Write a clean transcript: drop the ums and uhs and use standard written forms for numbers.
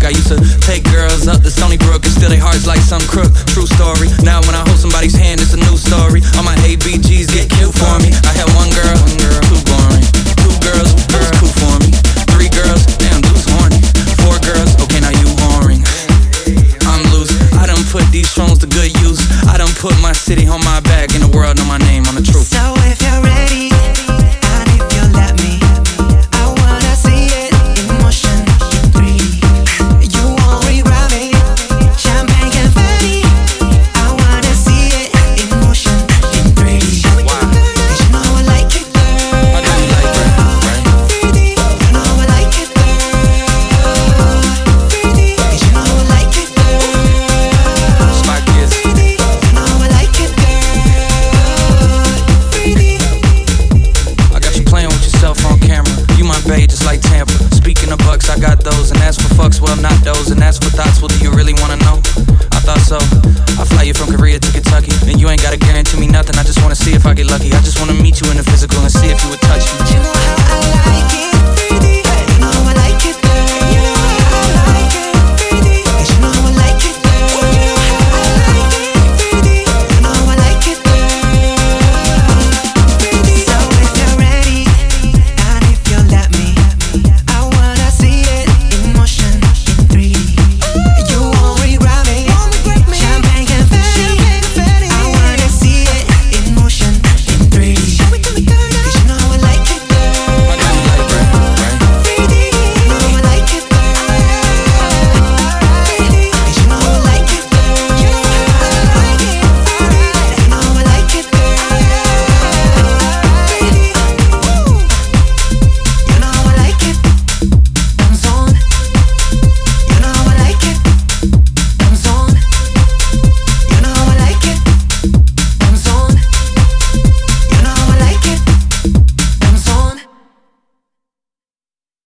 I used to take girls up to Stony Brook and steal their hearts like some crook. True story. Now when I hold somebody's hand, it's a new story. All my ABGs get cute for me. I had one girl, too boring. Two girls, cool for me. Three girls, damn, dude's horny. Four girls, okay, now you whoring. I'm loose. I done put these phones to good use. I done put my city on my back, and the world know my name, I'm the truth. So if you're ready, and if you let me, I wanna see it in motion, in 3D. You won't regret me. Champagne confetti, I wanna see it in motion, in 3D. Why? 'Cause you know I like it, girl. I know you like it, right? 3D, you know I like it, girl. 3D, 'cause you know I like it, girl. Spot kids. 3D, you know I like it, girl. 3D. I got you playing with yourself on camera. You my bae, just like Tampa. Speaking of bucks, I got those. And as for fucks, well, not those. And as for thoughts, well, do you really wanna know? I thought so. I fly you from Korea to Kentucky. And you ain't gotta guarantee me nothing. I just wanna see if I get lucky. I just wanna meet you in the physical and see if you would touch me.